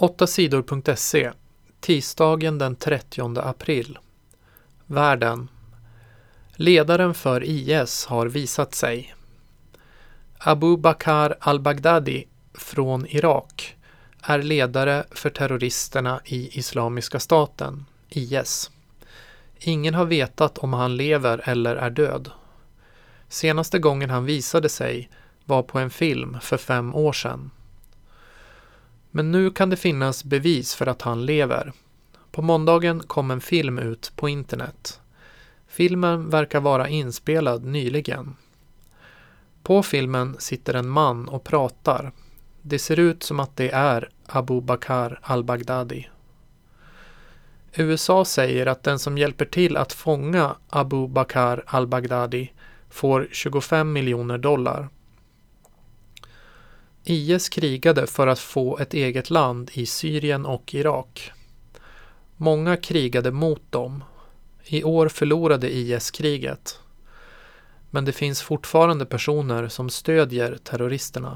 8sidor.se. Tisdagen den 30 april. Världen. Ledaren för IS har visat sig. Abu Bakr al-Baghdadi från Irak är ledare för terroristerna i Islamiska staten, IS. Ingen har vetat om han lever eller är död. Senaste gången han visade sig var på en film för 5 år sedan. Men nu kan det finnas bevis för att han lever. På måndagen kom en film ut på internet. Filmen verkar vara inspelad nyligen. På filmen sitter en man och pratar. Det ser ut som att det är Abu Bakr al-Baghdadi. USA säger att den som hjälper till att fånga Abu Bakr al-Baghdadi får $25 miljoner. IS krigade för att få ett eget land i Syrien och Irak. Många krigade mot dem. I år förlorade IS kriget. Men det finns fortfarande personer som stödjer terroristerna.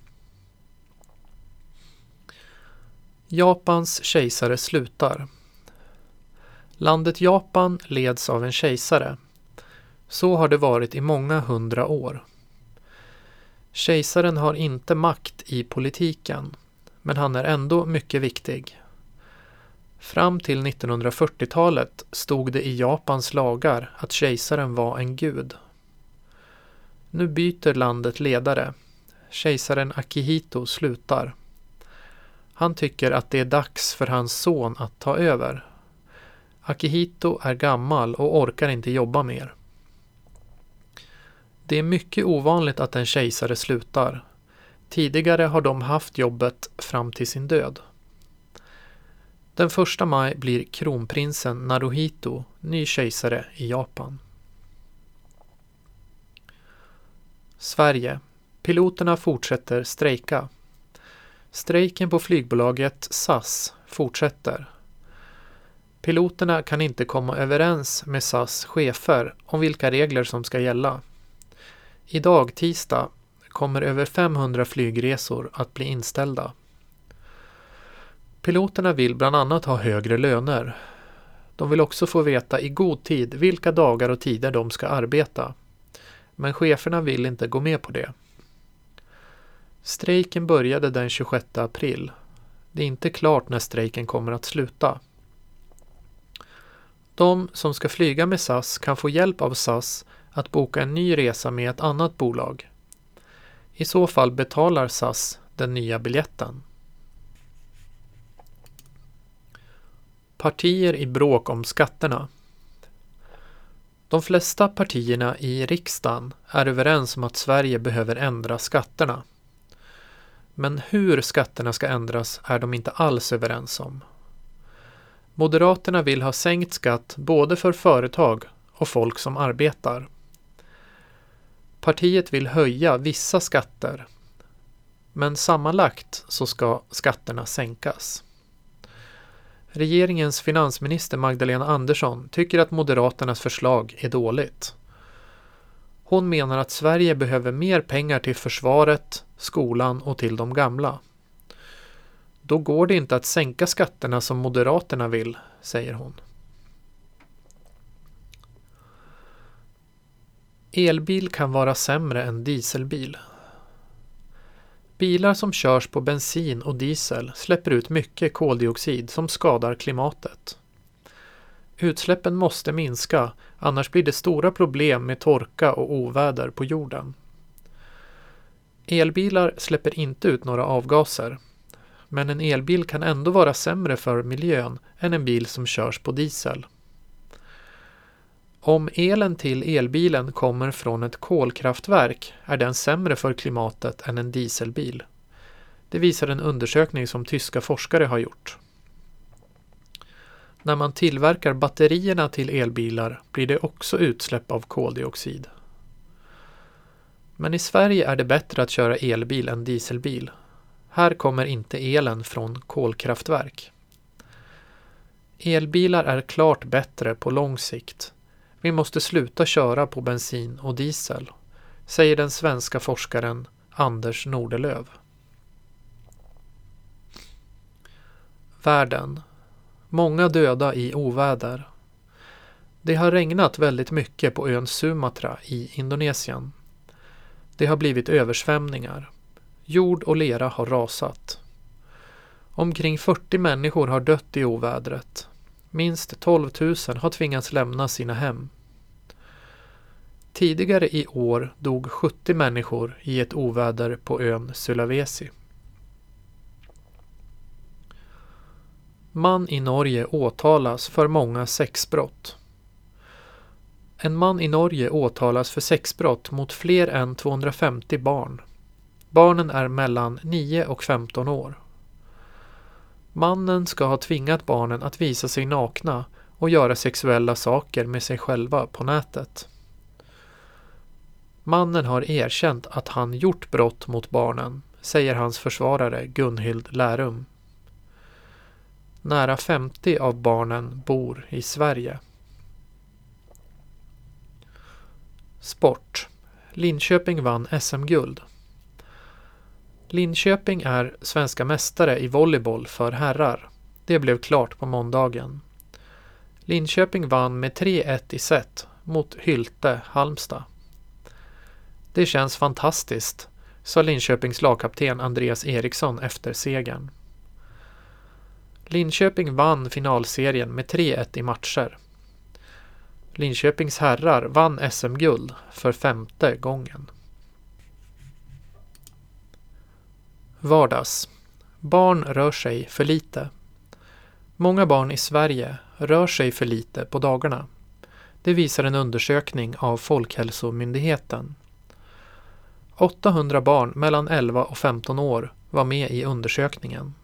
Japans kejsare slutar. Landet Japan leds av en kejsare. Så har det varit i många 100 år. Kejsaren har inte makt i politiken, men han är ändå mycket viktig. Fram till 1940-talet stod det i Japans lagar att kejsaren var en gud. Nu byter landet ledare. Kejsaren Akihito slutar. Han tycker att det är dags för hans son att ta över. Akihito är gammal och orkar inte jobba mer. Det är mycket ovanligt att en kejsare slutar. Tidigare har de haft jobbet fram till sin död. Den 1 maj blir kronprinsen Naruhito ny kejsare i Japan. Sverige. Piloterna fortsätter strejka. Strejken på flygbolaget SAS fortsätter. Piloterna kan inte komma överens med SAS chefer om vilka regler som ska gälla. Idag, tisdag, kommer över 500 flygresor att bli inställda. Piloterna vill bland annat ha högre löner. De vill också få veta i god tid vilka dagar och tider de ska arbeta. Men cheferna vill inte gå med på det. Strejken började den 26 april. Det är inte klart när strejken kommer att sluta. De som ska flyga med SAS kan få hjälp av SAS att boka en ny resa med ett annat bolag. I så fall betalar SAS den nya biljetten. Partier i bråk om skatterna. De flesta partierna i riksdagen är överens om att Sverige behöver ändra skatterna. Men hur skatterna ska ändras är de inte alls överens om. Moderaterna vill ha sänkt skatt både för företag och folk som arbetar. Partiet vill höja vissa skatter, men sammanlagt så ska skatterna sänkas. Regeringens finansminister Magdalena Andersson tycker att Moderaternas förslag är dåligt. Hon menar att Sverige behöver mer pengar till försvaret, skolan och till de gamla. Då går det inte att sänka skatterna som Moderaterna vill, säger hon. Elbil kan vara sämre än dieselbil. Bilar som körs på bensin och diesel släpper ut mycket koldioxid som skadar klimatet. Utsläppen måste minska, annars blir det stora problem med torka och oväder på jorden. Elbilar släpper inte ut några avgaser, men en elbil kan ändå vara sämre för miljön än en bil som körs på diesel. Om elen till elbilen kommer från ett kolkraftverk är den sämre för klimatet än en dieselbil. Det visar en undersökning som tyska forskare har gjort. När man tillverkar batterierna till elbilar blir det också utsläpp av koldioxid. Men i Sverige är det bättre att köra elbil än dieselbil. Här kommer inte elen från kolkraftverk. Elbilar är klart bättre på lång sikt. Vi måste sluta köra på bensin och diesel, säger den svenska forskaren Anders Nordelöv. Världen. Många döda i oväder. Det har regnat väldigt mycket på ön Sumatra i Indonesien. Det har blivit översvämningar. Jord och lera har rasat. Omkring 40 människor har dött i ovädret. Minst 12 000 har tvingats lämna sina hem. Tidigare i år dog 70 människor i ett oväder på ön Sulawesi. Man i Norge åtalas för många sexbrott. En man i Norge åtalas för sexbrott mot fler än 250 barn. Barnen är mellan 9 och 15 år. Mannen ska ha tvingat barnen att visa sig nakna och göra sexuella saker med sig själva på nätet. Mannen har erkänt att han gjort brott mot barnen, säger hans försvarare Gunhild Lärum. Nära 50 av barnen bor i Sverige. Sport. Linköping vann SM-guld. Linköping är svenska mästare i volleyboll för herrar. Det blev klart på måndagen. Linköping vann med 3-1 i set mot Hylte Halmstad. Det känns fantastiskt, sa Linköpings lagkapten Andreas Eriksson efter segern. Linköping vann finalserien med 3-1 i matcher. Linköpings herrar vann SM-guld för 5:e gången. Vardags. Barn rör sig för lite. Många barn i Sverige rör sig för lite på dagarna. Det visar en undersökning av Folkhälsomyndigheten. 800 barn mellan 11 och 15 år var med i undersökningen.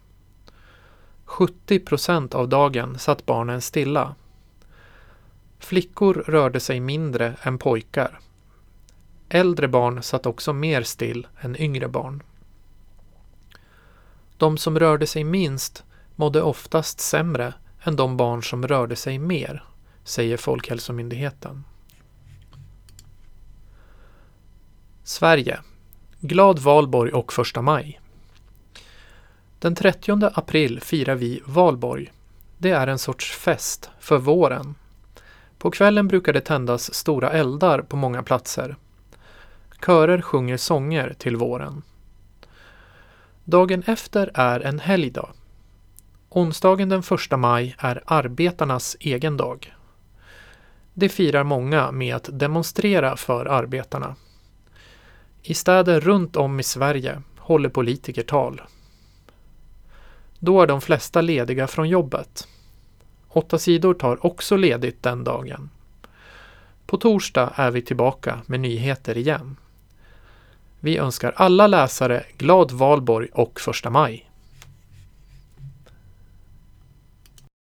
70% av dagen satt barnen stilla. Flickor rörde sig mindre än pojkar. Äldre barn satt också mer still än yngre barn. De som rörde sig minst mådde oftast sämre än de barn som rörde sig mer, säger Folkhälsomyndigheten. Sverige. Glad valborg och 1 maj. Den 30 april firar vi valborg. Det är en sorts fest för våren. På kvällen brukar det tändas stora eldar på många platser. Körer sjunger sånger till våren. Dagen efter är en helgdag. Onsdagen den 1 maj är arbetarnas egen dag. Det firar många med att demonstrera för arbetarna. I städer runt om i Sverige håller politiker tal. Då är de flesta lediga från jobbet. 8 sidor tar också ledigt den dagen. På torsdag är vi tillbaka med nyheter igen. Vi önskar alla läsare glad valborg och 1 maj.